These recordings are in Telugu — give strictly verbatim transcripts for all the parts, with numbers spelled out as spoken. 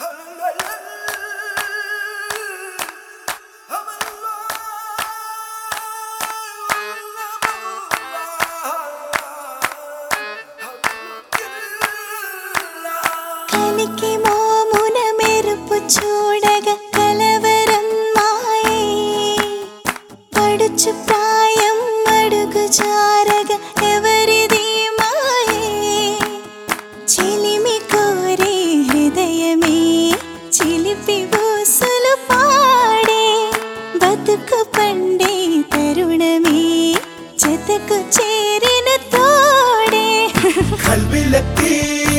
కలికి మోమున మెరుపు చూడగా కలవరం మాయే పడుచు ప్రాయం అడుగు జారగా ఎవరిది మాయే చిలిమి కోరే హృదయమే చిలిపి ఊసులు పాడే బతుకు పండే తరుణమే జతకు చేరిన తోడే కల్బిలకి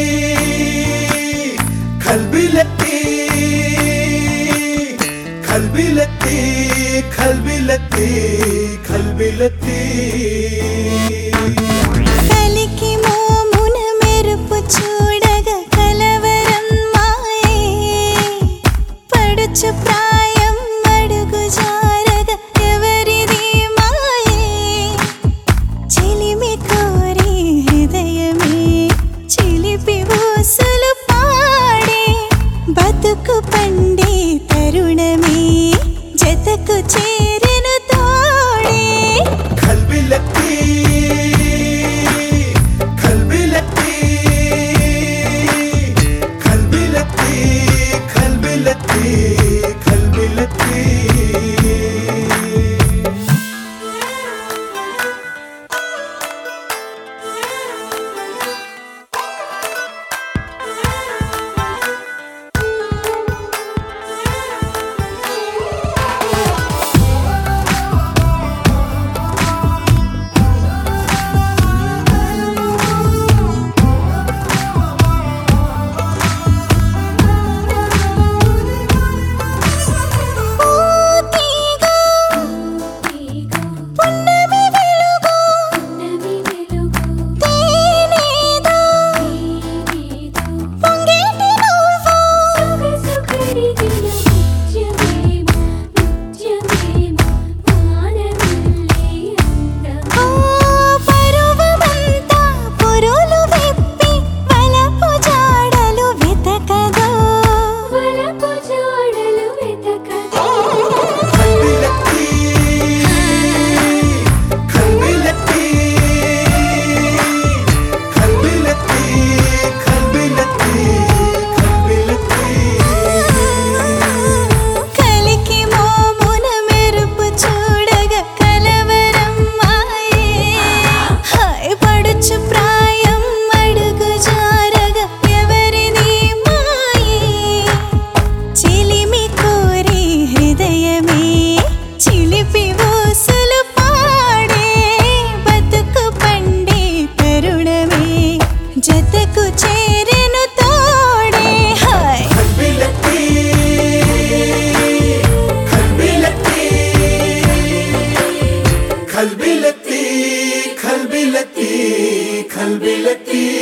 కల్బిలకి కల్బిలకి కల్బిలకి కల్బిలకి కలికి మోమున మెరుపు చూడగా కలవరం మాయే పడుచు ప్రాయం అడుగు జారగా ఎవరిది మాయే చిలిమి కోరి హృదయమే చిలిపి ఊసులు పాడే బతుకు పండే తరుణమే జతకు చేరిన తోడే కల్బిలకి కల్బిలకి కల్బిలకి కల్బిలకి కల్బిలకి జతకు చేరిన తోడే హాయ్ కల్బిలకి కల్బిలకి కల్బిలకి కల్బిలకి కల్బిలకి